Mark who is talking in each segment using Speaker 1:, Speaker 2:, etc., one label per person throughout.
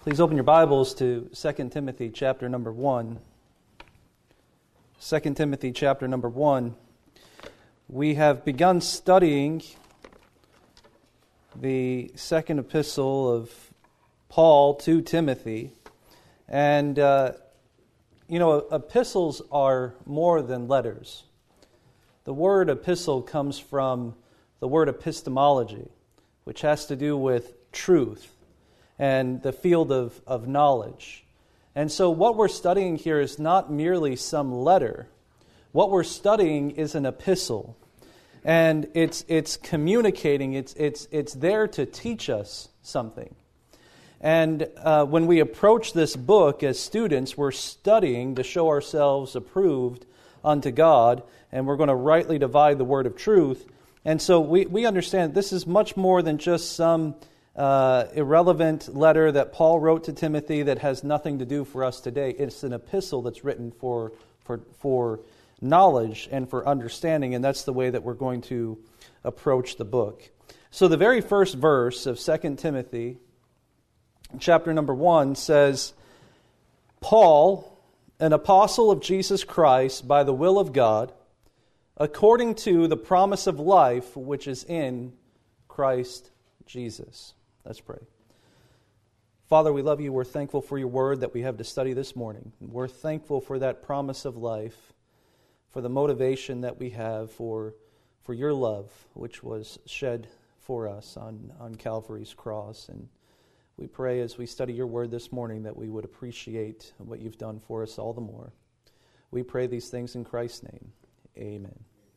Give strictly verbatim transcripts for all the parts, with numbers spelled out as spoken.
Speaker 1: Please open your Bibles to Second Timothy chapter number one. Second Timothy chapter number one. We have begun studying the second epistle of Paul to Timothy. And, uh, you know, epistles are more than letters. The word epistle comes from the word epistemology, which has to do with truth and the field of, of knowledge. And so what we're studying here is not merely some letter. What we're studying is an epistle. And it's it's communicating, it's it's it's there to teach us something. And uh, when we approach this book as students, we're studying to show ourselves approved unto God, and we're going to rightly divide the word of truth. And so we, we understand this is much more than just some Uh, irrelevant letter that Paul wrote to Timothy that has nothing to do for us today. It's an epistle that's written for for for knowledge and for understanding, and that's the way that we're going to approach the book. So the very first verse of Second Timothy, chapter number one, says, Paul, an apostle of Jesus Christ by the will of God, according to the promise of life which is in Christ Jesus. Let's pray. Father, we love you. We're thankful for your word that we have to study this morning. We're thankful for that promise of life, for the motivation that we have for, for your love, which was shed for us on, on Calvary's cross. And we pray as we study your word this morning that we would appreciate what you've done for us all the more. We pray these things in Christ's name. Amen.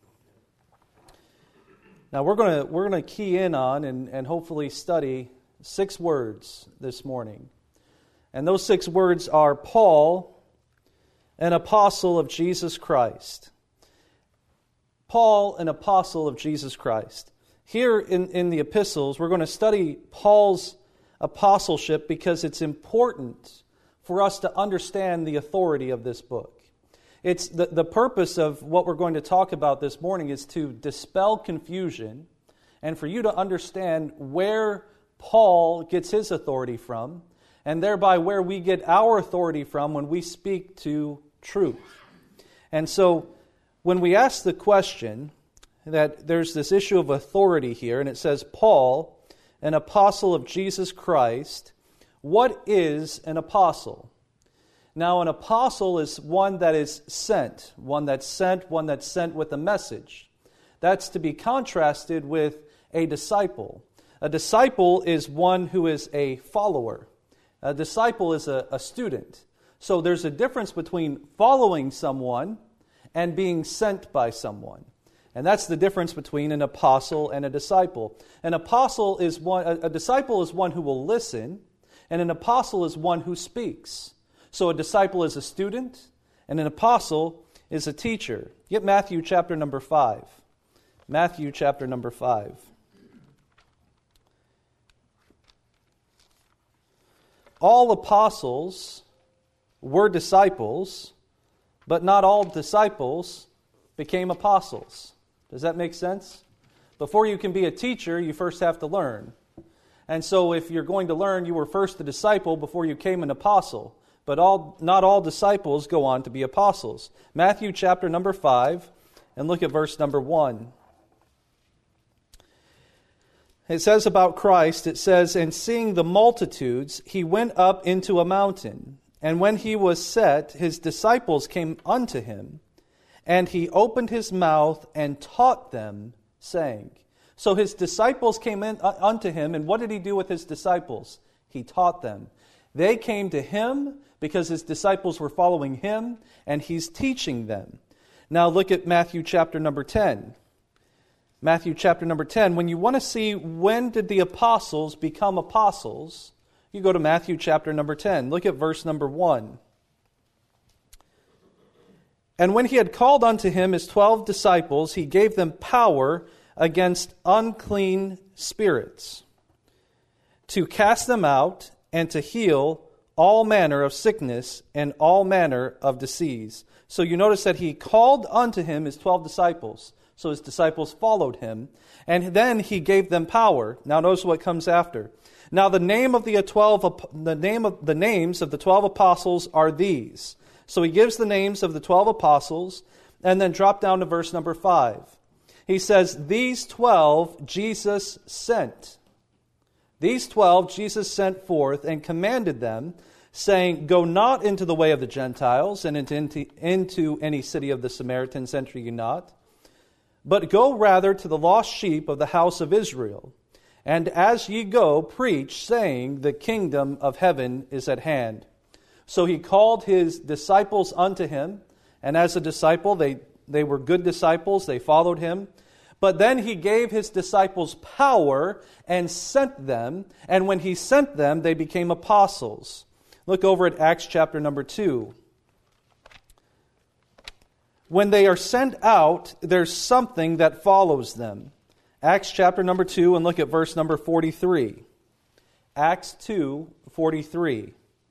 Speaker 1: Now we're going to we're going to key in on and, and hopefully study six words this morning. And those six words are Paul, an apostle of Jesus Christ. Paul, an apostle of Jesus Christ. Here in, in the epistles, we're going to study Paul's apostleship because it's important for us to understand the authority of this book. It's the, the purpose of what we're going to talk about this morning is to dispel confusion and for you to understand where Paul gets his authority from and thereby where we get our authority from when we speak to truth. And so when we ask the question that there's this issue of authority here and it says, Paul, an apostle of Jesus Christ, what is an apostle? Now, an apostle is one that is sent, one that's sent, one that's sent with a message. That's to be contrasted with a disciple. A disciple is one who is a follower. A disciple is a, a student. So there's a difference between following someone and being sent by someone. And that's the difference between an apostle and a disciple. An apostle is one, a, a disciple is one who will listen, and an apostle is one who speaks. So a disciple is a student, and an apostle is a teacher. Get Matthew chapter number five. Matthew chapter number five. All apostles were disciples, but not all disciples became apostles. Does that make sense? Before you can be a teacher, you first have to learn. And so if you're going to learn, you were first a disciple before you came an apostle. But all, not all disciples go on to be apostles. Matthew chapter number five, and look at verse number one. It says about Christ, it says, and seeing the multitudes, he went up into a mountain. And when he was set, his disciples came unto him. And he opened his mouth and taught them, saying. So his disciples came in uh, unto him, and what did he do with his disciples? He taught them. They came to him because his disciples were following him, and he's teaching them. Now look at Matthew chapter number ten. Matthew chapter number ten. When you want to see when did the apostles become apostles, you go to Matthew chapter number ten. Look at verse number one. And when he had called unto him his twelve disciples, he gave them power against unclean spirits, to cast them out, and to heal all manner of sickness and all manner of disease. So you notice that he called unto him his twelve disciples. So his disciples followed him. And then he gave them power. Now notice what comes after. Now the name of the twelve, the name of the names of the twelve apostles are these. So he gives the names of the twelve apostles, and then drop down to verse number five. He says, these twelve Jesus sent. These twelve Jesus sent forth and commanded them, saying, go not into the way of the Gentiles, and into, into, into any city of the Samaritans enter ye not, but go rather to the lost sheep of the house of Israel. And as ye go, preach, saying, the kingdom of heaven is at hand. So he called his disciples unto him, and as a disciple, they, they were good disciples, they followed him. But then he gave his disciples power and sent them, and when he sent them, they became apostles. Look over at Acts chapter number two. When they are sent out, there's something that follows them. Acts chapter number two, and look at verse number forty-three. Acts two, forty-three.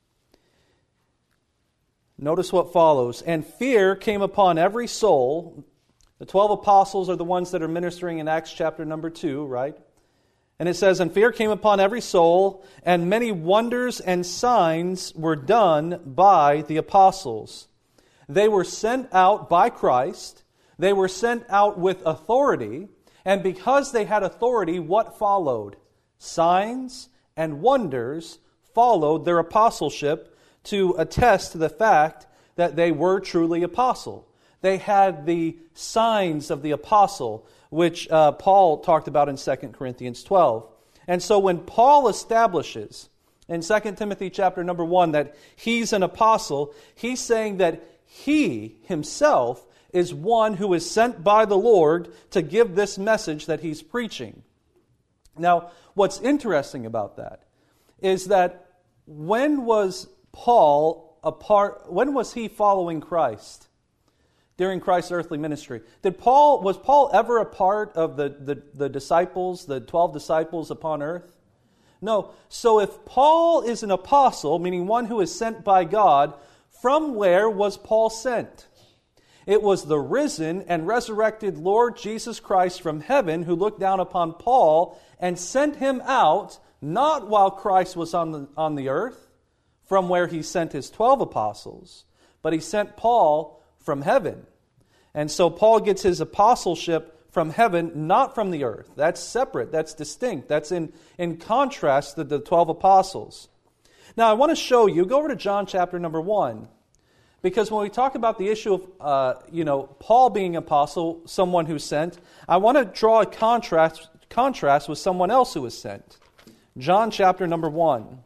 Speaker 1: Notice what follows. And fear came upon every soul. The twelve apostles are the ones that are ministering in Acts chapter number two, right? And it says, and fear came upon every soul, and many wonders and signs were done by the apostles. They were sent out by Christ. They were sent out with authority. And because they had authority, what followed? Signs and wonders followed their apostleship to attest to the fact that they were truly apostle. They had the signs of the apostle, which uh, Paul talked about in Second Corinthians twelve. And so when Paul establishes in Second Timothy chapter number one that he's an apostle, he's saying that he himself is one who is sent by the Lord to give this message that he's preaching. Now, what's interesting about that is that when was Paul a part, when was he following Christ during Christ's earthly ministry? Did Paul, was Paul ever a part of the, the, the disciples, the twelve disciples upon earth? No. So if Paul is an apostle, meaning one who is sent by God, from where was Paul sent? It was the risen and resurrected Lord Jesus Christ from heaven who looked down upon Paul and sent him out, not while Christ was on the, on the earth, from where he sent his twelve apostles, but he sent Paul from heaven. And so Paul gets his apostleship from heaven, not from the earth. That's separate, that's distinct, that's in, in contrast to the twelve apostles. Now I want to show you, go over to John chapter number one. Because when we talk about the issue of, uh, you know, Paul being apostle, someone who's sent, I want to draw a contrast, contrast with someone else who was sent. John chapter number one.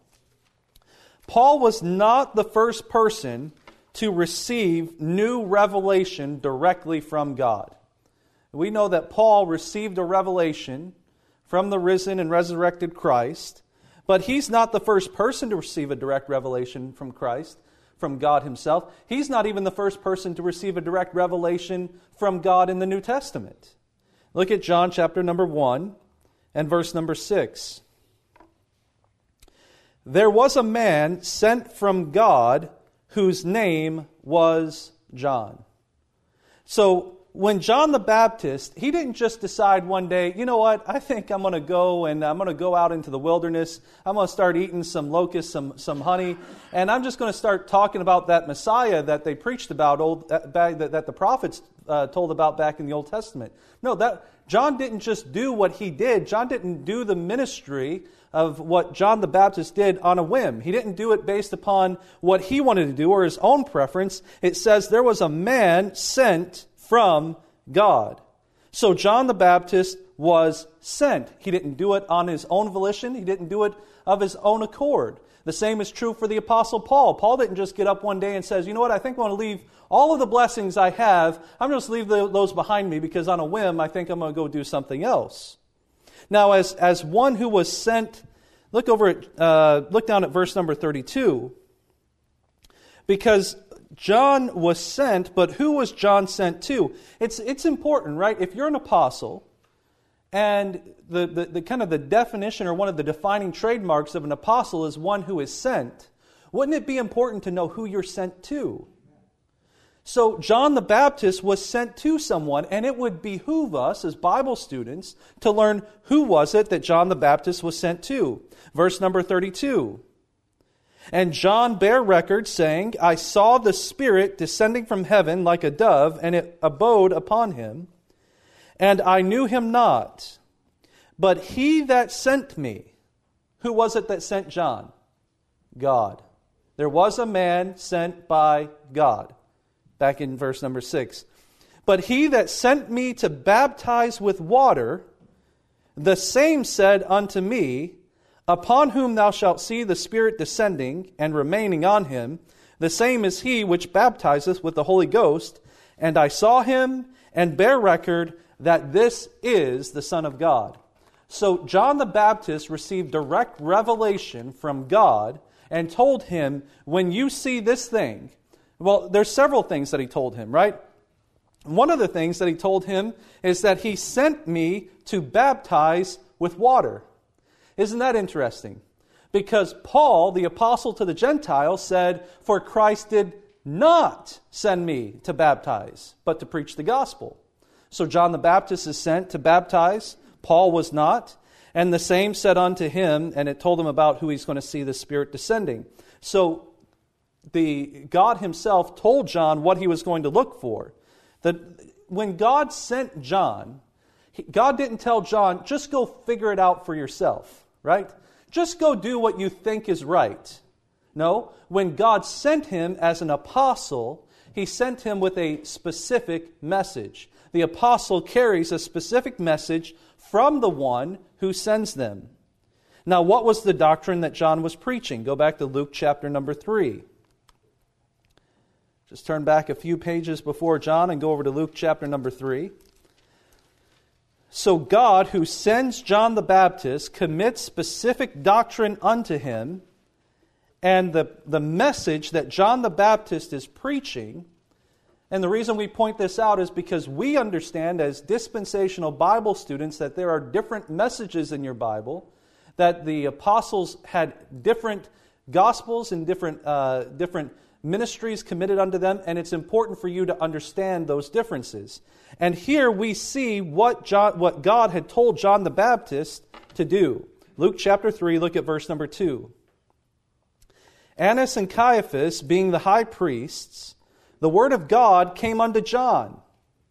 Speaker 1: Paul was not the first person to receive new revelation directly from God. We know that Paul received a revelation from the risen and resurrected Christ, but he's not the first person to receive a direct revelation from Christ, from God himself. He's not even the first person to receive a direct revelation from God in the New Testament. Look at John chapter number one and verse number six. There was a man sent from God whose name was John. So when John the Baptist, he didn't just decide one day, you know what, I think I'm going to go and I'm going to go out into the wilderness. I'm going to start eating some locusts, some, some honey, and I'm just going to start talking about that Messiah that they preached about, old, that, that the prophets uh, told about back in the Old Testament. No, that John didn't just do what he did. John didn't do the ministry of what John the Baptist did on a whim. He didn't do it based upon what he wanted to do or his own preference. It says there was a man sent from God. So John the Baptist was sent. He didn't do it on his own volition. He didn't do it of his own accord. The same is true for the Apostle Paul. Paul didn't just get up one day and says, you know what, I think I want to leave all of the blessings I have. I'm just leave the, those behind me because on a whim I think I'm going to go do something else. Now, as, as one who was sent, look over at, uh, look down at verse number thirty-two. Because John was sent, but who was John sent to? It's it's important, right? If you're an apostle, and the, the, the kind of the definition or one of the defining trademarks of an apostle is one who is sent, wouldn't it be important to know who you're sent to? So John the Baptist was sent to someone, and it would behoove us as Bible students to learn who was it that John the Baptist was sent to. Verse number thirty-two. And John bare record, saying, I saw the Spirit descending from heaven like a dove, and it abode upon him. And I knew him not. But he that sent me, who was it that sent John? God. There was a man sent by God. Back in verse number six. But he that sent me to baptize with water, the same said unto me, Upon whom thou shalt see the Spirit descending and remaining on him, the same is he which baptizeth with the Holy Ghost. And I saw him and bear record that this is the Son of God. So John the Baptist received direct revelation from God and told him, when you see this thing, well, there's several things that he told him, right? One of the things that he told him is that he sent me to baptize with water. Isn't that interesting? Because Paul, the apostle to the Gentiles, said, For Christ did not send me to baptize, but to preach the gospel. So John the Baptist is sent to baptize. Paul was not. And the same said unto him, and it told him about who he's going to see the Spirit descending. So the God himself told John what he was going to look for. That when God sent John, God didn't tell John, just go figure it out for yourself, right? Just go do what you think is right. No, when God sent him as an apostle, he sent him with a specific message. The apostle carries a specific message from the one who sends them. Now, what was the doctrine that John was preaching? Go back to Luke chapter number three. Just turn back a few pages before John and go over to Luke chapter number three. So God, who sends John the Baptist, commits specific doctrine unto him, and the, the message that John the Baptist is preaching, and the reason we point this out is because we understand as dispensational Bible students that there are different messages in your Bible, that the apostles had different gospels and different uh, different ministries committed unto them, and it's important for you to understand those differences. And here we see what John, what God had told John the Baptist to do. Luke chapter three, look at verse number two. Annas and Caiaphas, being the high priests, the word of God came unto John.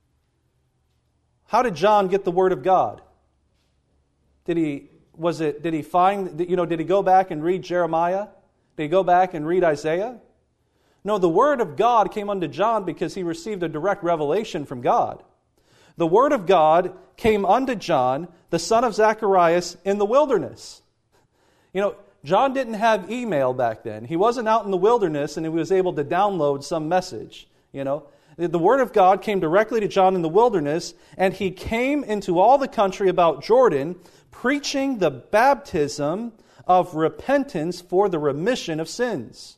Speaker 1: How did John get the word of God? Did he was it did he find you know did he go back and read Jeremiah? Did he go back and read Isaiah? No, the word of God came unto John because he received a direct revelation from God. The word of God came unto John, the son of Zacharias, in the wilderness. You know, John didn't have email back then. He wasn't out in the wilderness and he was able to download some message. You know, the word of God came directly to John in the wilderness, and he came into all the country about Jordan, preaching the baptism of repentance for the remission of sins.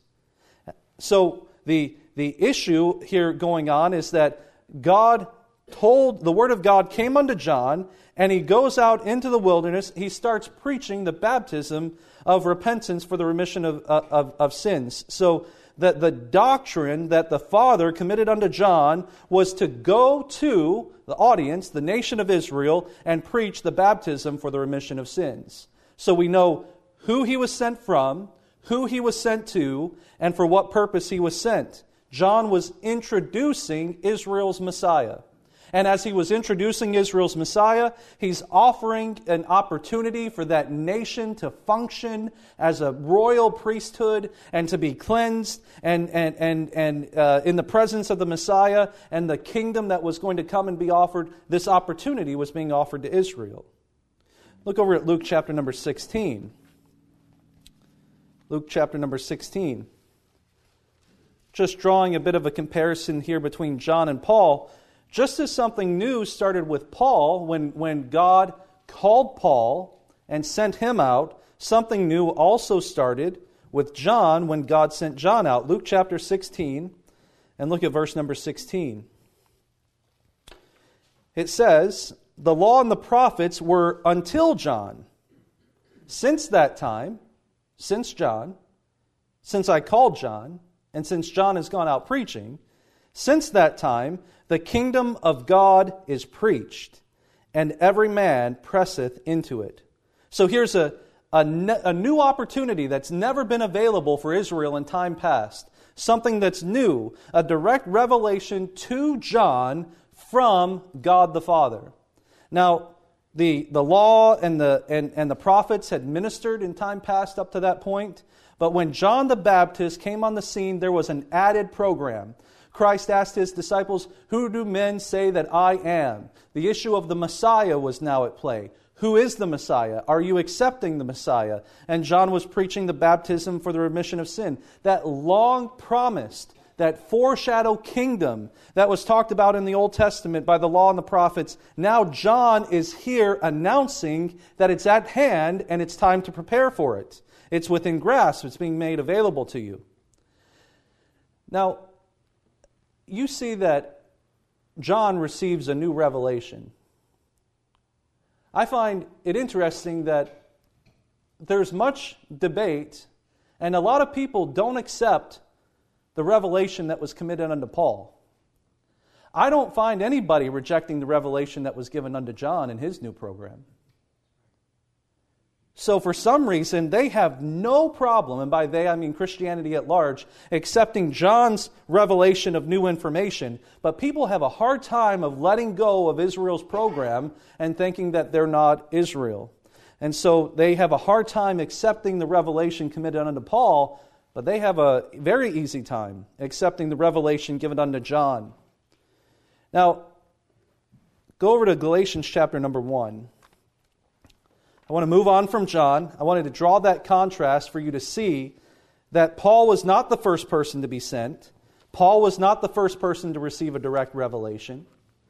Speaker 1: So the the issue here going on is that God told, the word of God came unto John, and he goes out into the wilderness. He starts preaching the baptism of repentance for the remission of, of, of sins. So that the doctrine that the Father committed unto John was to go to the audience, the nation of Israel, and preach the baptism for the remission of sins. So we know who he was sent from, who he was sent to, and for what purpose he was sent. John was introducing Israel's Messiah. And as he was introducing Israel's Messiah, he's offering an opportunity for that nation to function as a royal priesthood and to be cleansed and, and, and, and uh, in the presence of the Messiah and the kingdom that was going to come and be offered. This opportunity was being offered to Israel. Look over at Luke chapter number sixteen. Luke chapter number sixteen. Just drawing a bit of a comparison here between John and Paul. Just as something new started with Paul when, when God called Paul and sent him out, something new also started with John when God sent John out. Luke chapter sixteen, and look at verse number sixteen. It says, the law and the prophets were until John. Since that time, since John, since I called John, and since John has gone out preaching, Since that time, the kingdom of God is preached, and every man presseth into it. So here's a, a, ne- a new opportunity that's never been available for Israel in time past. Something that's new, a direct revelation to John from God the Father. Now, the, the law and the, and, and the prophets had ministered in time past up to that point, but when John the Baptist came on the scene, there was an added program. Christ asked his disciples, "Who do men say that I am?" The issue of the Messiah was now at play. Who is the Messiah? Are you accepting the Messiah? And John was preaching the baptism for the remission of sin. That long promised, that foreshadowed kingdom that was talked about in the Old Testament by the law and the prophets. Now John is here announcing that it's at hand and it's time to prepare for it. It's within grasp. It's being made available to you. Now, you see that John receives a new revelation. I find it interesting that there's much debate, and a lot of people don't accept the revelation that was committed unto Paul. I don't find anybody rejecting the revelation that was given unto John in his new program. So for some reason, they have no problem, and by they I mean Christianity at large, accepting John's revelation of new information. But people have a hard time of letting go of Israel's program and thinking that they're not Israel. And so they have a hard time accepting the revelation committed unto Paul, but they have a very easy time accepting the revelation given unto John. Now, go over to Galatians chapter number one. I want to move on from John. I wanted to draw that contrast for you to see that Paul was not the first person to be sent. Paul was not the first person to receive a direct revelation.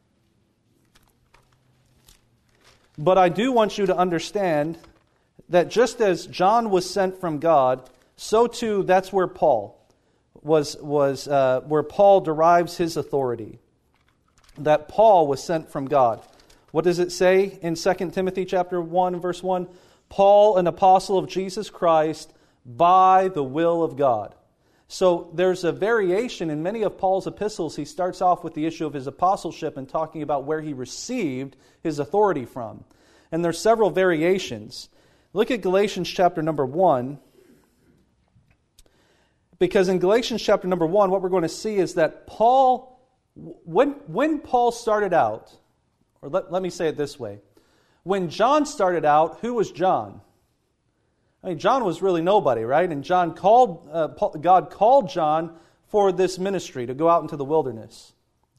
Speaker 1: But I do want you to understand that just as John was sent from God, so too that's where Paul was, was uh, where Paul derives his authority. That Paul was sent from God. What does it say in Second Timothy chapter one, verse one? Paul, an apostle of Jesus Christ, by the will of God. So there's a variation in many of Paul's epistles. He starts off with the issue of his apostleship and talking about where he received his authority from. And there's several variations. Look at Galatians chapter number one. Because in Galatians chapter number one, what we're going to see is that Paul, when, when Paul started out, Or let, let me say it this way. When John started out, who was John? I mean, John was really nobody, right? And John called, uh, Paul, God called John for this ministry to go out into the wilderness.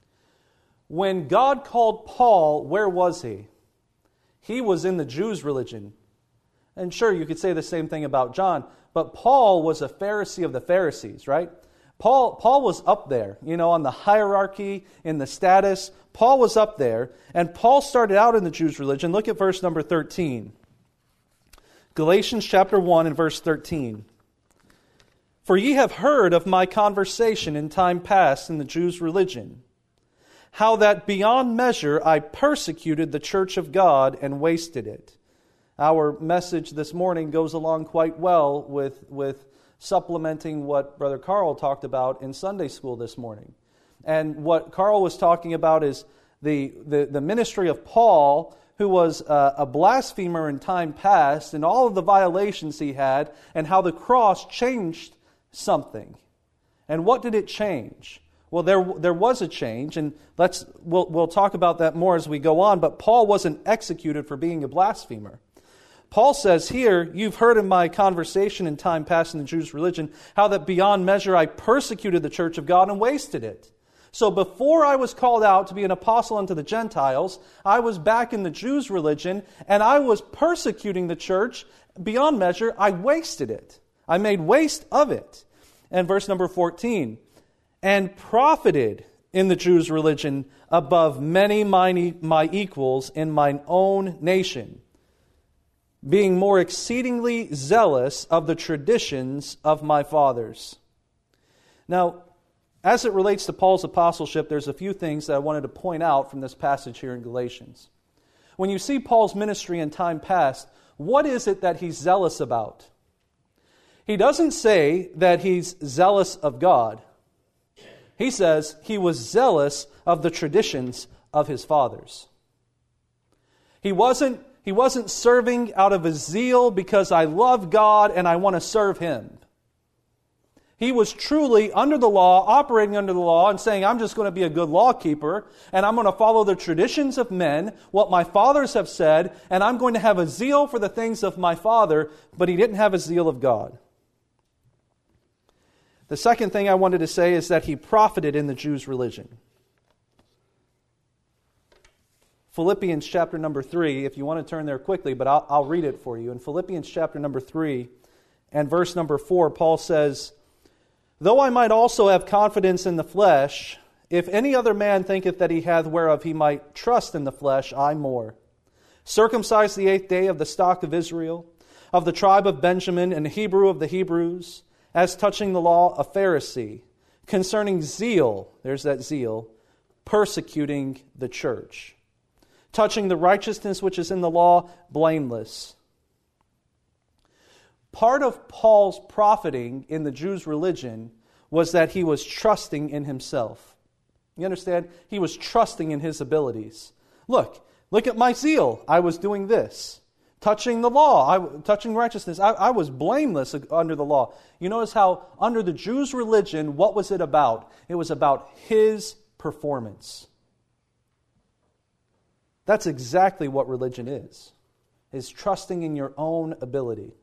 Speaker 1: When God called Paul, where was he? He was in the Jews' religion. And sure, you could say the same thing about John, but Paul was a Pharisee of the Pharisees, right? Paul, Paul was up there, you know, on the hierarchy, in the status. Paul was up there, and Paul started out in the Jews' religion. Look at verse number thirteen. Galatians chapter one and verse thirteen. For ye have heard of my conversation in time past in the Jews' religion, how that beyond measure I persecuted the church of God and wasted it. Our message this morning goes along quite well with, with supplementing what Brother Carl talked about in Sunday school this morning. And what Carl was talking about is the, the, the ministry of Paul, who was a, a blasphemer in time past, and all of the violations he had, and how the cross changed something. And what did it change? Well, there there was a change, and let's we'll we'll talk about that more as we go on, but Paul wasn't executed for being a blasphemer. Paul says here, you've heard in my conversation in time past in the Jews' religion, how that beyond measure I persecuted the church of God and wasted it. So before I was called out to be an apostle unto the Gentiles, I was back in the Jews' religion, and I was persecuting the church beyond measure. I wasted it. I made waste of it. And verse number fourteen, and profited in the Jews' religion above many my, my equals in mine own nation, being more exceedingly zealous of the traditions of my fathers. Now, as it relates to Paul's apostleship, there's a few things that I wanted to point out from this passage here in Galatians. When you see Paul's ministry in time past, what is it that he's zealous about? He doesn't say that he's zealous of God. He says he was zealous of the traditions of his fathers. He wasn't, he wasn't serving out of a zeal because I love God and I want to serve Him. He was truly under the law, operating under the law, and saying, I'm just going to be a good law keeper, and I'm going to follow the traditions of men, what my fathers have said, and I'm going to have a zeal for the things of my Father, but he didn't have a zeal of God. The second thing I wanted to say is that he profited in the Jews' religion. Philippians chapter number three, if you want to turn there quickly, but I'll, I'll read it for you. In Philippians chapter number three and verse number four, Paul says, Though I might also have confidence in the flesh, if any other man thinketh that he hath whereof he might trust in the flesh, I more. Circumcised the eighth day of the stock of Israel, of the tribe of Benjamin, and Hebrew of the Hebrews, as touching the law, a Pharisee, concerning zeal, there's that zeal, persecuting the church, touching the righteousness which is in the law, blameless. Part of Paul's profiting in the Jews' religion was that he was trusting in himself. You understand? He was trusting in his abilities. Look, look at my zeal. I was doing this. Touching the law, I, touching righteousness. I, I was blameless under the law. You notice how under the Jews' religion, what was it about? It was about his performance. That's exactly what religion is, is trusting in your own ability.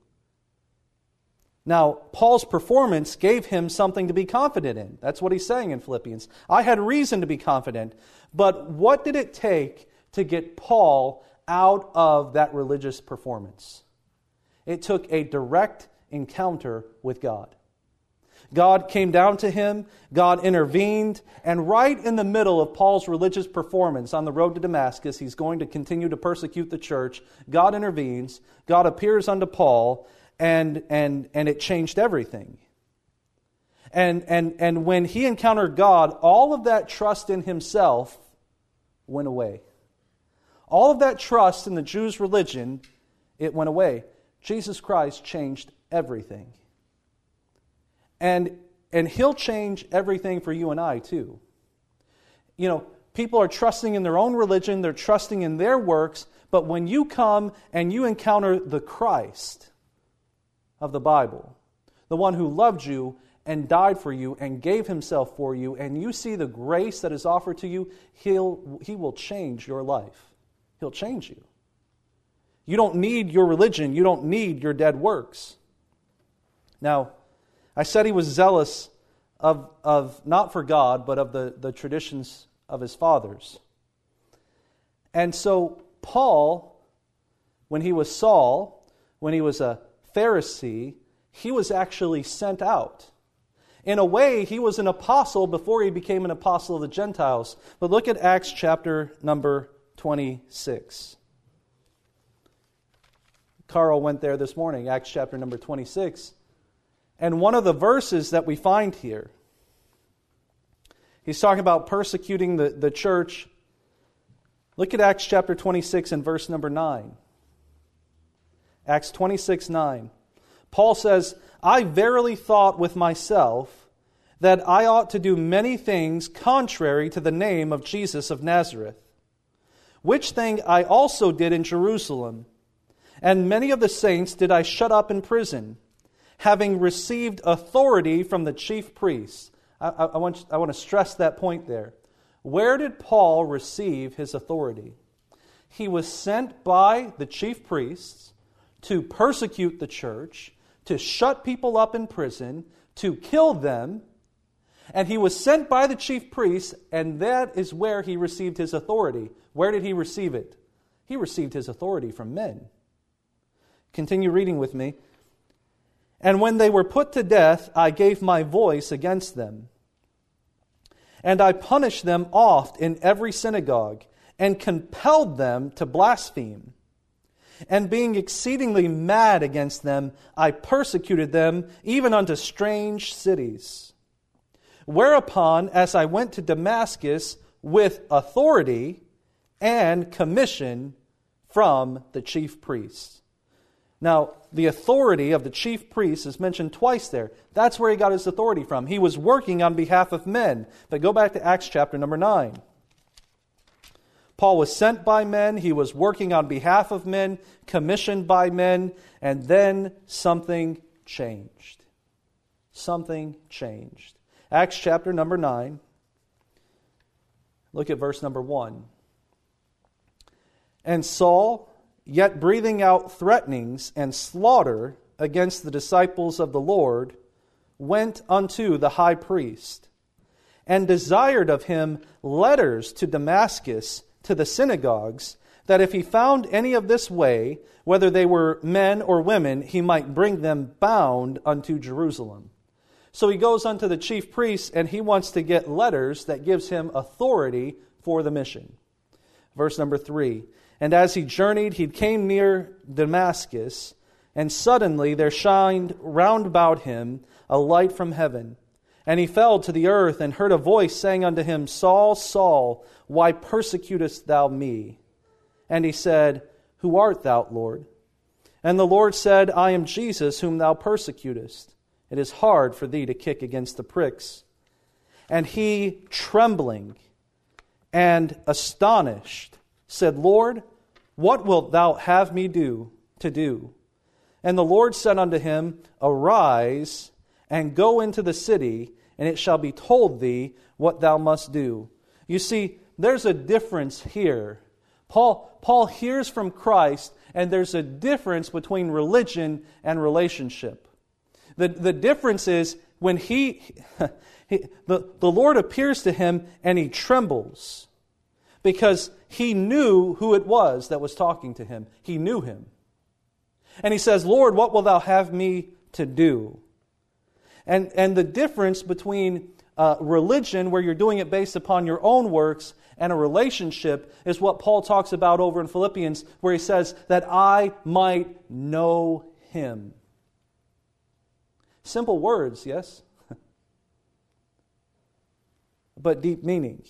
Speaker 1: Now, Paul's performance gave him something to be confident in. That's what he's saying in Philippians. I had reason to be confident, but what did it take to get Paul out of that religious performance? It took a direct encounter with God. God came down to him, God intervened, and right in the middle of Paul's religious performance on the road to Damascus, he's going to continue to persecute the church. God intervenes, God appears unto Paul, and and and it changed everything. And and and when he encountered God, all of that trust in himself went away. All of that trust in the Jews' religion, it went away. Jesus Christ changed everything. And and He'll change everything for you and I too. You know, people are trusting in their own religion, they're trusting in their works, but when you come and you encounter the Christ of the Bible, the one who loved you and died for you and gave Himself for you, and you see the grace that is offered to you, He'll He will change your life. He'll change you. You don't need your religion. You don't need your dead works. Now, I said he was zealous of, of not for God, but of the, the traditions of his fathers. And so Paul, when he was Saul, when he was a Pharisee, he was actually sent out. In a way, he was an apostle before he became an apostle of the Gentiles. But look at Acts chapter number twenty-six. Carl went there this morning, Acts chapter number twenty-six. And one of the verses that we find here, he's talking about persecuting the, the church. Look at Acts chapter twenty-six and verse number nine. Acts twenty-six, nine. Paul says, I verily thought with myself that I ought to do many things contrary to the name of Jesus of Nazareth, which thing I also did in Jerusalem. And many of the saints did I shut up in prison, having received authority from the chief priests. I, I, I, want, I want to stress that point there. Where did Paul receive his authority? He was sent by the chief priests to persecute the church, to shut people up in prison, to kill them. And he was sent by the chief priests, and that is where he received his authority. Where did he receive it? He received his authority from men. Continue reading with me. And when they were put to death, I gave my voice against them. And I punished them oft in every synagogue, and compelled them to blaspheme. And being exceedingly mad against them, I persecuted them even unto strange cities. Whereupon, as I went to Damascus with authority and commission from the chief priests. Now, the authority of the chief priest is mentioned twice there. That's where he got his authority from. He was working on behalf of men. But go back to Acts chapter number nine. Paul was sent by men. He was working on behalf of men, commissioned by men, and then something changed. Something changed. Acts chapter number nine. Look at verse number one. And Saul, yet breathing out threatenings and slaughter against the disciples of the Lord, went unto the high priest, and desired of him letters to Damascus, to the synagogues, that if he found any of this way, whether they were men or women, he might bring them bound unto Jerusalem. So he goes unto the chief priest, and he wants to get letters that gives him authority for the mission. Verse number three. And as he journeyed, he came near Damascus, and suddenly there shined round about him a light from heaven. And he fell to the earth, and heard a voice saying unto him, Saul, Saul, why persecutest thou me? And he said, Who art thou, Lord? And the Lord said, I am Jesus, whom thou persecutest. It is hard for thee to kick against the pricks. And he, trembling and astonished, said, Lord, what wilt thou have me do to do? And the Lord said unto him, Arise, and go into the city, and it shall be told thee what thou must do. You see, there's a difference here. Paul, Paul hears from Christ, and there's a difference between religion and relationship. The, the difference is when he, he the, the Lord appears to him, and he trembles, because he knew who it was that was talking to him. He knew him. And he says, Lord, what wilt thou have me to do? And, and the difference between uh, religion, where you're doing it based upon your own works, and a relationship is what Paul talks about over in Philippians, where he says that I might know him. Simple words, yes? But deep meaning.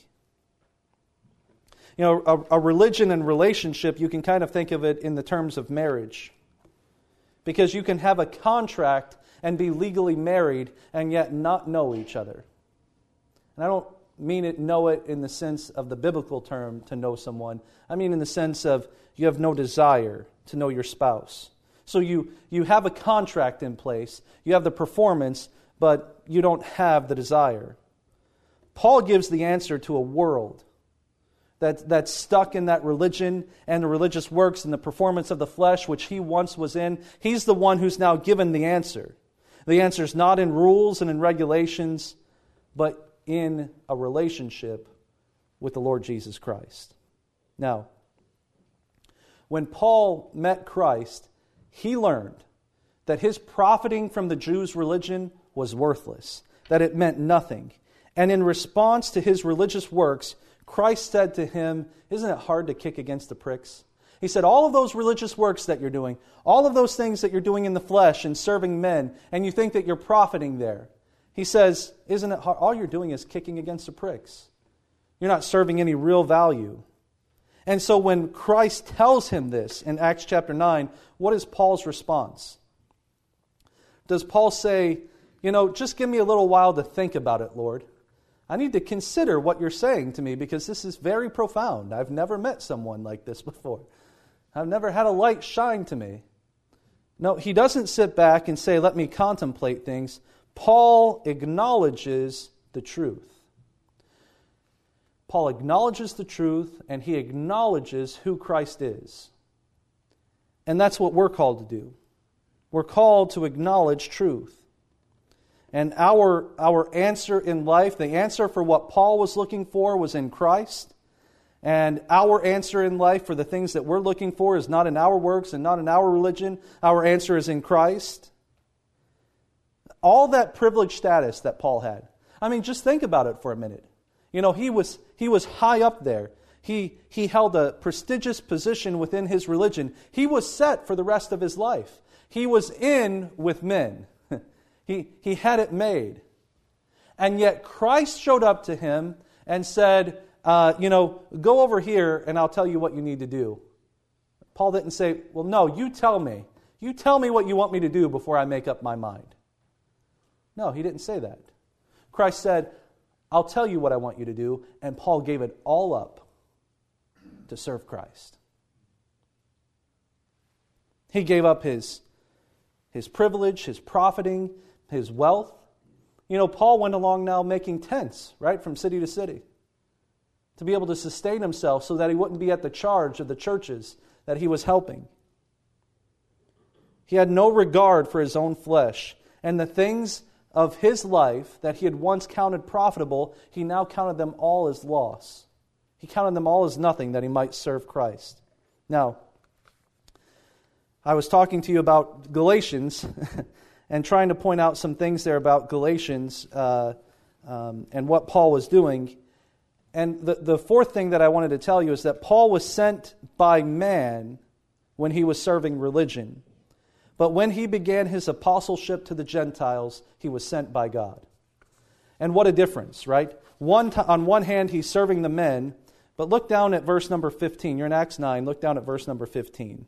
Speaker 1: You know, a, a religion and relationship, you can kind of think of it in the terms of marriage. Because you can have a contract and be legally married and yet not know each other. And I don't mean it know it in the sense of the biblical term to know someone. I mean in the sense of you have no desire to know your spouse. So you, you have a contract in place, you have the performance, but you don't have the desire. Paul gives the answer to a world that, that's stuck in that religion and the religious works and the performance of the flesh, which he once was in. He's the one who's now given the answer. The answer is not in rules and in regulations, but in a relationship with the Lord Jesus Christ. Now, when Paul met Christ, he learned that his profiting from the Jews' religion was worthless, that it meant nothing. And in response to his religious works, Christ said to him, isn't it hard to kick against the pricks? He said, all of those religious works that you're doing, all of those things that you're doing in the flesh and serving men, and you think that you're profiting there. He says, isn't it hard? All you're doing is kicking against the pricks. You're not serving any real value. And so when Christ tells him this in Acts chapter nine, what is Paul's response? Does Paul say, you know, just give me a little while to think about it, Lord. I need to consider what you're saying to me because this is very profound. I've never met someone like this before. I've never had a light shine to me. No, he doesn't sit back and say, let me contemplate things. Paul acknowledges the truth. Paul acknowledges the truth, and he acknowledges who Christ is. And that's what we're called to do. We're called to acknowledge truth. And our, our answer in life, the answer for what Paul was looking for was in Christ. And our answer in life for the things that we're looking for is not in our works and not in our religion. Our answer is in Christ. All that privileged status that Paul had. I mean, just think about it for a minute. You know, he was he was high up there. He, he held a prestigious position within his religion. He was set for the rest of his life. He was in with men. He, he had it made. And yet Christ showed up to him and said, uh, you know, go over here and I'll tell you what you need to do. Paul didn't say, well, no, you tell me. You tell me what you want me to do before I make up my mind. No, he didn't say that. Christ said, I'll tell you what I want you to do, and Paul gave it all up to serve Christ. He gave up his, his privilege, his profiting, his wealth. You know, Paul went along now making tents, right, from city to city, to be able to sustain himself so that he wouldn't be at the charge of the churches that he was helping. He had no regard for his own flesh, and the things of his life that he had once counted profitable, he now counted them all as loss. He counted them all as nothing that he might serve Christ. Now, I was talking to you about Galatians and trying to point out some things there about Galatians uh, um, and what Paul was doing. And the, the fourth thing that I wanted to tell you is that Paul was sent by man when he was serving religion. But when he began his apostleship to the Gentiles, he was sent by God. And what a difference, right? One t- on one hand, he's serving the men, but look down at verse number fifteen. You're in Acts nine. Look down at verse number fifteen.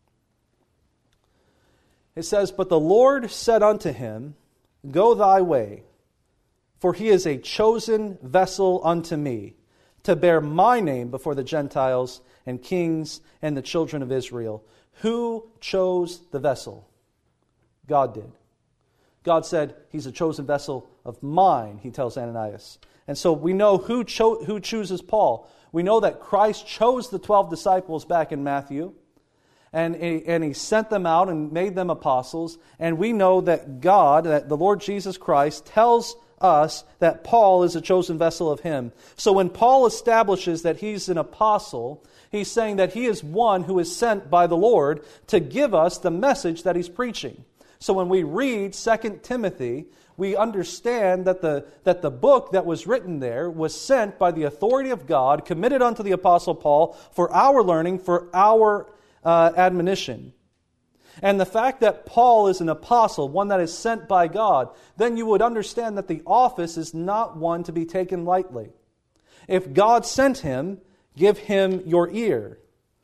Speaker 1: It says, But the Lord said unto him, Go thy way, for he is a chosen vessel unto me, to bear my name before the Gentiles and kings and the children of Israel. Who chose the vessel? God did. God said, he's a chosen vessel of mine, he tells Ananias. And so we know who cho- who chooses Paul. We know that Christ chose the twelve disciples back in Matthew, and, and he sent them out and made them apostles. And we know that God, that the Lord Jesus Christ, tells us that Paul is a chosen vessel of him. So when Paul establishes that he's an apostle, he's saying that he is one who is sent by the Lord to give us the message that he's preaching. So when we read Second Timothy, we understand that the, that the book that was written there was sent by the authority of God, committed unto the Apostle Paul for our learning, for our uh, admonition. And the fact that Paul is an apostle, one that is sent by God, then you would understand that the office is not one to be taken lightly. If God sent him, give him your ear.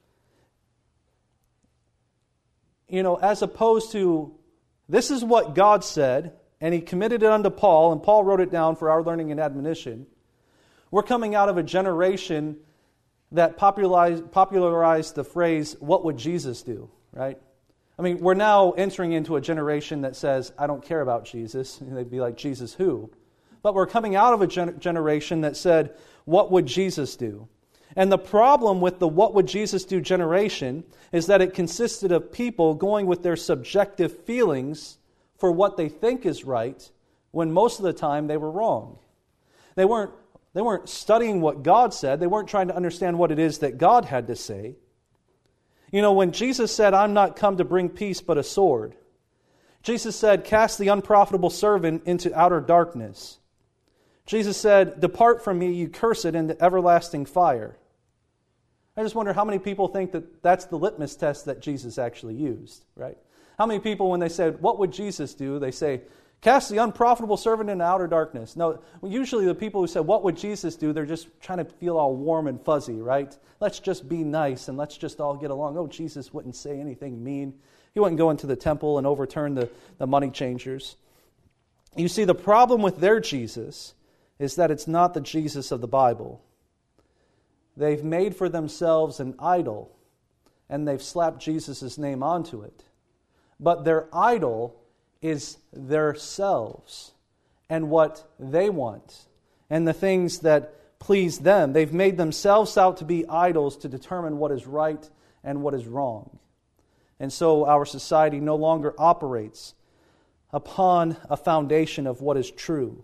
Speaker 1: You know, as opposed to, this is what God said, and he committed it unto Paul, and Paul wrote it down for our learning and admonition. We're coming out of a generation that popularized, popularized the phrase, what would Jesus do, right? I mean, we're now entering into a generation that says, I don't care about Jesus. And they'd be like, Jesus who? But we're coming out of a gen- generation that said, what would Jesus do? And the problem with the what would Jesus do generation is that it consisted of people going with their subjective feelings for what they think is right, when most of the time they were wrong. They weren't, they weren't studying what God said. They weren't trying to understand what it is that God had to say. You know, when Jesus said, I'm not come to bring peace but a sword, Jesus said, cast the unprofitable servant into outer darkness. Jesus said, depart from me, you cursed, into everlasting fire. I just wonder how many people think that that's the litmus test that Jesus actually used, right? How many people, when they said, what would Jesus do? They say, cast the unprofitable servant into outer darkness. No, usually the people who said, what would Jesus do? They're just trying to feel all warm and fuzzy, right? Let's just be nice and let's just all get along. Oh, Jesus wouldn't say anything mean. He wouldn't go into the temple and overturn the, the money changers. You see, the problem with their Jesus is that it's not the Jesus of the Bible. They've made for themselves an idol, and they've slapped Jesus' name onto it. But their idol is themselves and what they want and the things that please them. They've made themselves out to be idols to determine what is right and what is wrong. And so our society no longer operates upon a foundation of what is true.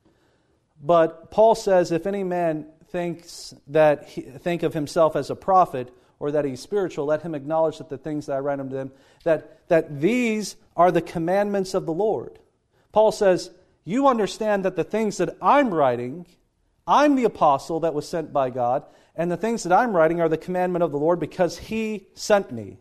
Speaker 1: But Paul says, if any man thinks that he, think of himself as a prophet or that he's spiritual, let him acknowledge that the things that I write unto them, that, that these are the commandments of the Lord. Paul says, you understand that the things that I'm writing, I'm the apostle that was sent by God, and the things that I'm writing are the commandment of the Lord because he sent me.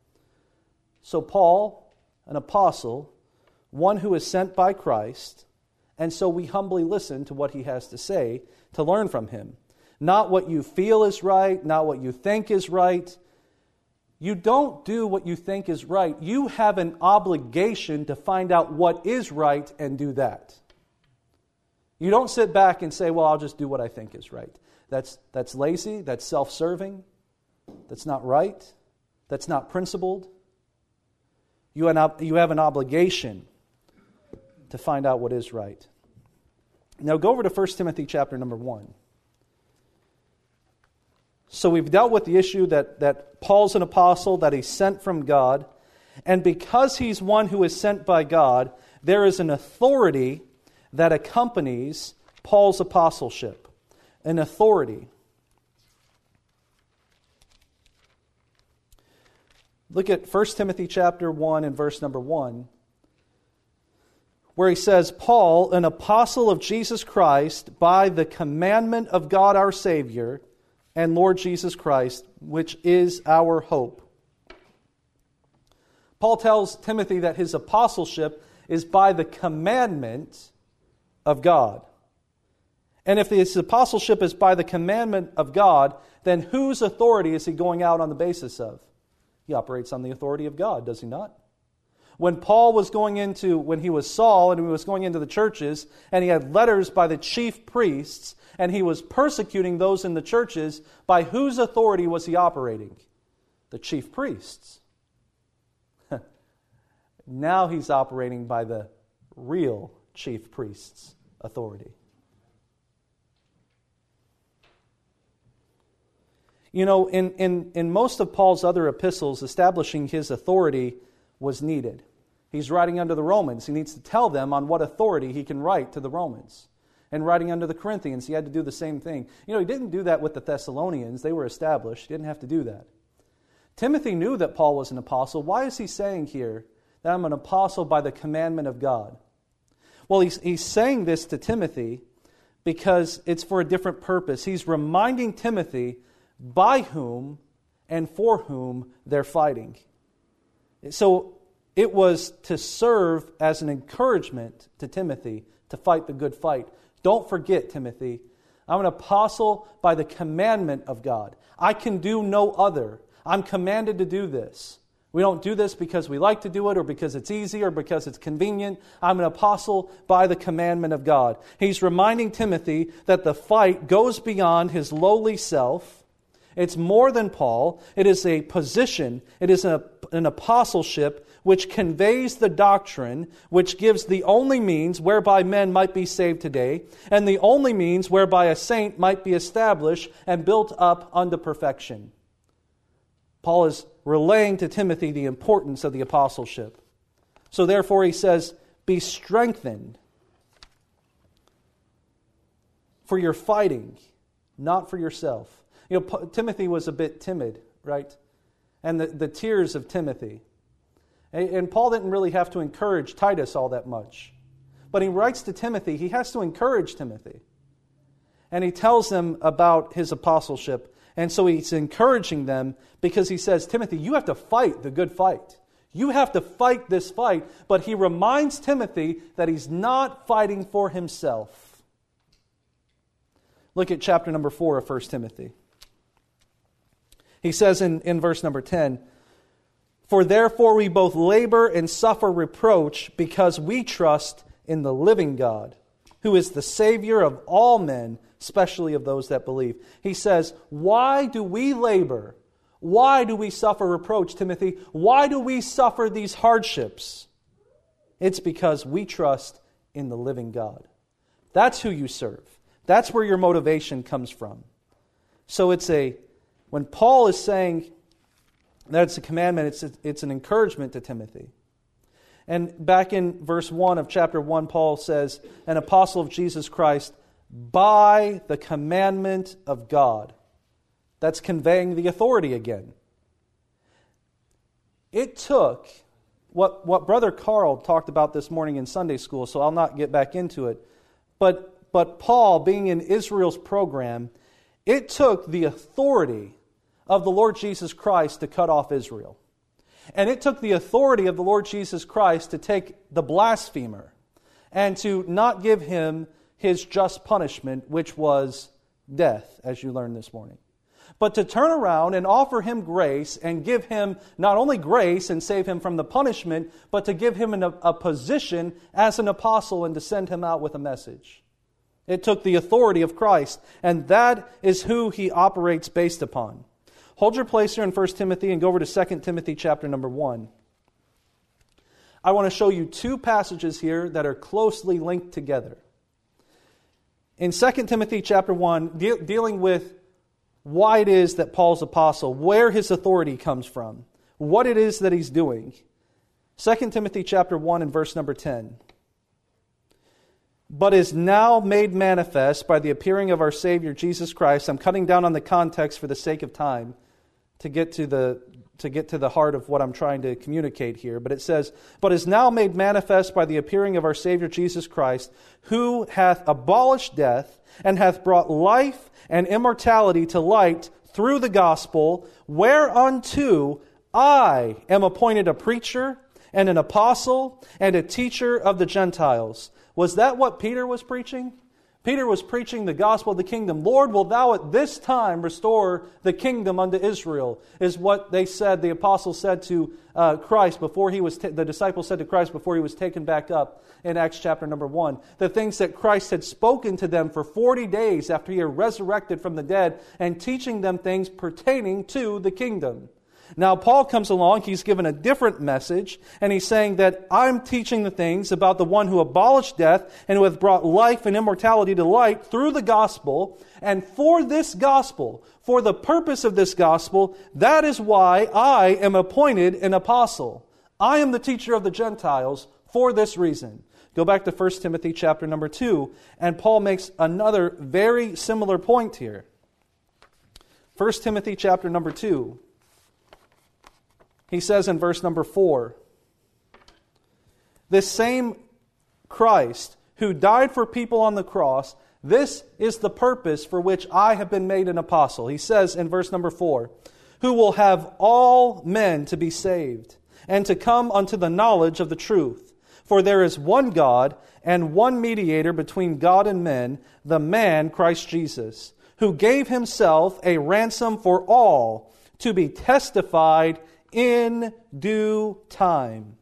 Speaker 1: So Paul, an apostle, one who is sent by Christ, and so we humbly listen to what he has to say to learn from him. Not what you feel is right, not what you think is right. You don't do what you think is right. You have an obligation to find out what is right and do that. You don't sit back and say, well, I'll just do what I think is right. That's, that's lazy, that's self-serving, that's not right, that's not principled. You have, you have an obligation to find out what is right. Now go over to First Timothy chapter number one. So we've dealt with the issue that, that Paul's an apostle, that he's sent from God. And because he's one who is sent by God, there is an authority that accompanies Paul's apostleship. An authority. Look at First Timothy chapter one and verse number one, where he says, Paul, an apostle of Jesus Christ, by the commandment of God our Savior, and Lord Jesus Christ, which is our hope. Paul tells Timothy that his apostleship is by the commandment of God. And if his apostleship is by the commandment of God, then whose authority is he going out on the basis of? He operates on the authority of God, does he not? When Paul was going into, when he was Saul and he was going into the churches, and he had letters by the chief priests, and he was persecuting those in the churches, by whose authority was he operating? The chief priests. Now he's operating by the real chief priest's authority. You know, in, in, in most of Paul's other epistles, establishing his authority was needed. He's writing under the Romans. He needs to tell them on what authority he can write to the Romans. And writing under the Corinthians, he had to do the same thing. You know, he didn't do that with the Thessalonians. They were established. He didn't have to do that. Timothy knew that Paul was an apostle. Why is he saying here that I'm an apostle by the commandment of God? Well, he's, he's saying this to Timothy because it's for a different purpose. He's reminding Timothy by whom and for whom they're fighting. So it was to serve as an encouragement to Timothy to fight the good fight. Don't forget, Timothy, I'm an apostle by the commandment of God. I can do no other. I'm commanded to do this. We don't do this because we like to do it or because it's easy or because it's convenient. I'm an apostle by the commandment of God. He's reminding Timothy that the fight goes beyond his lowly self. It's more than Paul. It is a position. It is a, an apostleship which conveys the doctrine, which gives the only means whereby men might be saved today, and the only means whereby a saint might be established and built up unto perfection. Paul is relaying to Timothy the importance of the apostleship. So therefore he says, be strengthened for your fighting, not for yourself. You know, Timothy was a bit timid, right? And the, the tears of Timothy. And Paul didn't really have to encourage Titus all that much. But he writes to Timothy, he has to encourage Timothy. And he tells them about his apostleship. And so he's encouraging them because he says, Timothy, you have to fight the good fight. You have to fight this fight. But he reminds Timothy that he's not fighting for himself. Look at chapter number four of First Timothy. He says in, in verse number ten, for therefore we both labor and suffer reproach because we trust in the living God, who is the Savior of all men, especially of those that believe. He says, why do we labor? Why do we suffer reproach, Timothy? Why do we suffer these hardships? It's because we trust in the living God. That's who you serve. That's where your motivation comes from. So it's a, when Paul is saying that it's a commandment, it's, a, it's an encouragement to Timothy. And back in verse one of chapter one, Paul says, an apostle of Jesus Christ by the commandment of God. That's conveying the authority again. It took, what, what Brother Carl talked about this morning in Sunday school, so I'll not get back into it, but, but Paul, being in Israel's program, it took the authority of the Lord Jesus Christ to cut off Israel. And it took the authority of the Lord Jesus Christ to take the blasphemer and to not give him his just punishment, which was death, as you learned this morning. but to turn around and offer him grace and give him not only grace and save him from the punishment, but to give him an, a position as an apostle and to send him out with a message. It took the authority of Christ, and that is who he operates based upon. Hold your place here in First Timothy and go over to Second Timothy chapter number one. I want to show you two passages here that are closely linked together. In Second Timothy chapter one, de- dealing with why it is that Paul's apostle, where his authority comes from, what it is that he's doing. Second Timothy chapter one and verse number ten. But is now made manifest by the appearing of our Savior Jesus Christ. I'm cutting down on the context for the sake of time to get to the to get to the heart of what I'm trying to communicate here. But it says, but is now made manifest by the appearing of our Savior Jesus Christ, who hath abolished death, and hath brought life and immortality to light through the gospel, whereunto I am appointed a preacher and an apostle and a teacher of the Gentiles. Was that what Peter was preaching? Peter was preaching the gospel of the kingdom. Lord, will thou at this time restore the kingdom unto Israel, is what they said, the apostles said to uh, Christ before he was, ta- the disciples said to Christ before he was taken back up in Acts chapter number one. The things that Christ had spoken to them for forty days after he had resurrected from the dead and teaching them things pertaining to the kingdom. Now, Paul comes along, he's given a different message, and he's saying that I'm teaching the things about the one who abolished death and who hath brought life and immortality to light through the gospel. And for this gospel, for the purpose of this gospel, that is why I am appointed an apostle. I am the teacher of the Gentiles for this reason. Go back to First Timothy chapter number two, and Paul makes another very similar point here. First Timothy chapter number two. He says in verse number four, this same Christ who died for people on the cross, this is the purpose for which I have been made an apostle. He says in verse number four, who will have all men to be saved and to come unto the knowledge of the truth. For there is one God and one mediator between God and men, the man Christ Jesus, who gave himself a ransom for all to be testified in due time,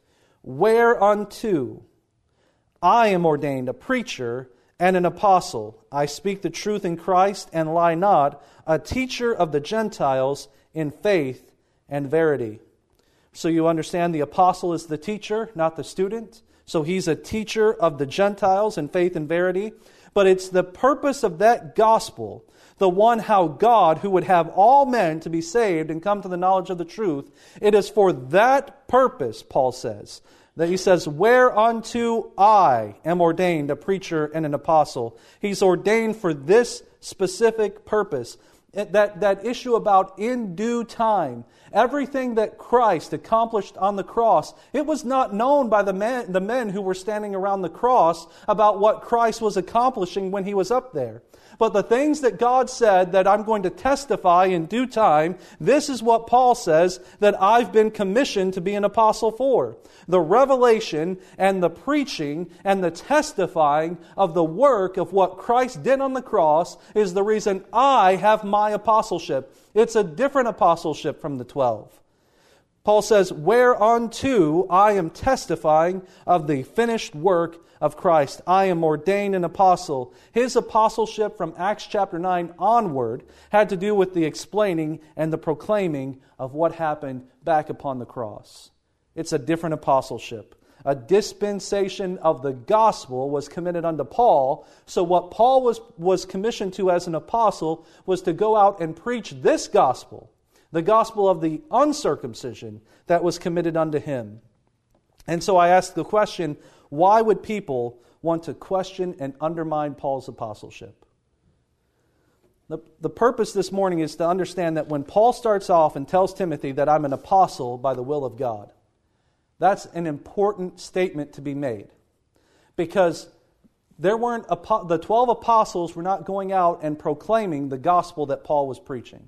Speaker 1: whereunto I am ordained a preacher and an apostle. I speak the truth in Christ and lie not, a teacher of the Gentiles in faith and verity. So you understand the apostle is the teacher, not the student. So he's a teacher of the Gentiles in faith and verity. But it's the purpose of that gospel, the one how God, who would have all men to be saved and come to the knowledge of the truth, it is for that purpose, Paul says, that he says, whereunto I am ordained a preacher and an apostle. He's ordained for this specific purpose. That, that issue about in due time, everything that Christ accomplished on the cross, it was not known by the men, the men who were standing around the cross about what Christ was accomplishing when he was up there. But the things that God said that I'm going to testify in due time, this is what Paul says that I've been commissioned to be an apostle for. The revelation and the preaching and the testifying of the work of what Christ did on the cross is the reason I have my apostleship. It's a different apostleship from the twelve. Paul says, whereunto I am testifying of the finished work of Christ. I am ordained an apostle. His apostleship from Acts chapter nine onward had to do with the explaining and the proclaiming of what happened back upon the cross. It's a different apostleship. A dispensation of the gospel was committed unto Paul. So what Paul was, was commissioned to as an apostle was to go out and preach this gospel, the gospel of the uncircumcision that was committed unto him. And so I ask the question, why would people want to question and undermine Paul's apostleship? The, the purpose this morning is to understand that when Paul starts off and tells Timothy that I'm an apostle by the will of God, that's an important statement to be made. Because there weren't the twelve apostles were not going out and proclaiming the gospel that Paul was preaching.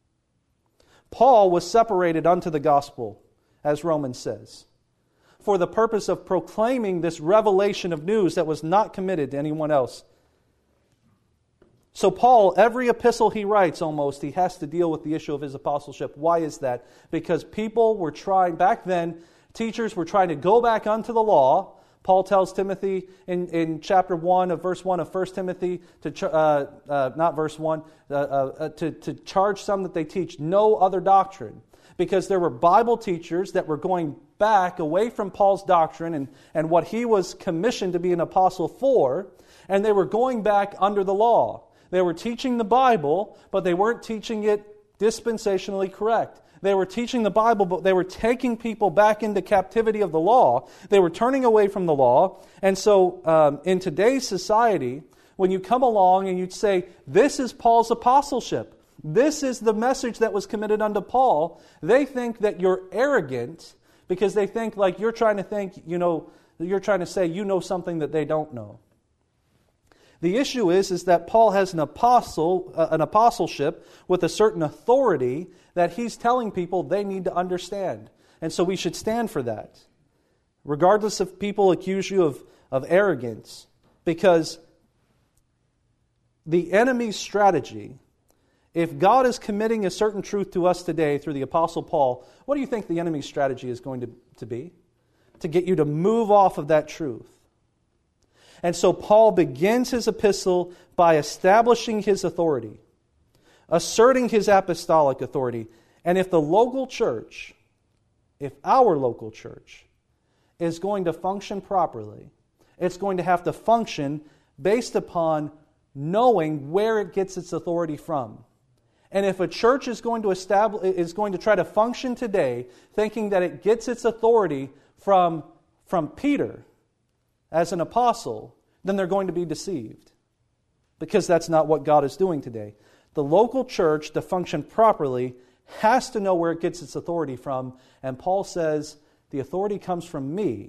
Speaker 1: Paul was separated unto the gospel, as Romans says, for the purpose of proclaiming this revelation of news that was not committed to anyone else. So Paul, every epistle he writes almost, he has to deal with the issue of his apostleship. Why is that? Because people were trying, back then, teachers were trying to go back unto the law. Paul tells Timothy in, in chapter one of verse one of First Timothy, to uh, uh, not verse one, uh, uh, to, to charge some that they teach no other doctrine. Because there were Bible teachers that were going back away from Paul's doctrine and, and what he was commissioned to be an apostle for, and they were going back under the law. They were teaching the Bible, but they weren't teaching it dispensationally correct. They were teaching the Bible, but they were taking people back into captivity of the law. They were turning away from the law. And so um, in today's society, when you come along and you'd say, this is Paul's apostleship, this is the message that was committed unto Paul, they think that you're arrogant because they think like you're trying to think, you know, you're trying to say you know something that they don't know. The issue is, is that Paul has an apostle, uh, an apostleship with a certain authority that he's telling people they need to understand. And so we should stand for that. Regardless if people accuse you of, of arrogance. Because the enemy's strategy, if God is committing a certain truth to us today through the Apostle Paul, what do you think the enemy's strategy is going to, to be? To get you to move off of that truth. And so Paul begins his epistle by establishing his authority, asserting his apostolic authority. And if the local church, if our local church is going to function properly, it's going to have to function based upon knowing where it gets its authority from. And if a church is going to establish, is going to try to function today thinking that it gets its authority from, from Peter as an apostle, then they're going to be deceived. Because that's not what God is doing today. The local church, to function properly, has to know where it gets its authority from. And Paul says, the authority comes from me.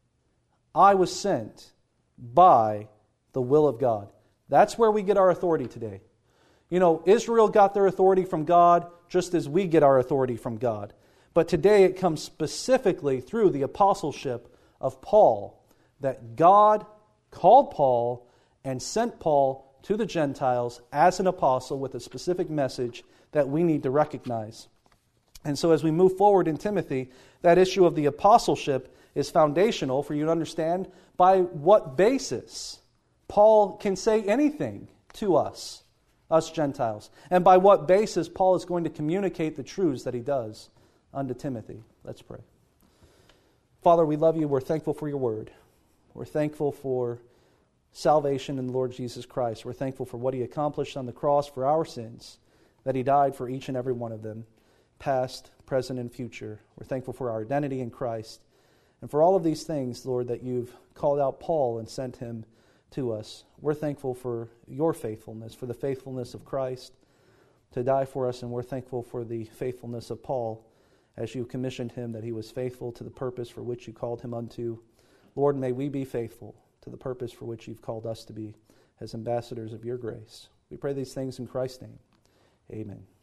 Speaker 1: I was sent by the will of God. That's where we get our authority today. You know, Israel got their authority from God just as we get our authority from God. But today it comes specifically through the apostleship of Paul, that God called Paul and sent Paul to the Gentiles as an apostle with a specific message that we need to recognize. And so as we move forward in Timothy, that issue of the apostleship is foundational for you to understand by what basis Paul can say anything to us, us Gentiles, and by what basis Paul is going to communicate the truths that he does unto Timothy. Let's pray. Father, we love you. We're thankful for your word. We're thankful for salvation in the Lord Jesus Christ. We're thankful for what he accomplished on the cross for our sins, that he died for each and every one of them, past, present, and future. We're thankful for our identity in Christ. And for all of these things, Lord, that you've called out Paul and sent him to us. We're thankful for your faithfulness, for the faithfulness of Christ to die for us, and we're thankful for the faithfulness of Paul as you commissioned him, that he was faithful to the purpose for which you called him unto. Lord, may we be faithful to the purpose for which you've called us to be as ambassadors of your grace. We pray these things in Christ's name. Amen.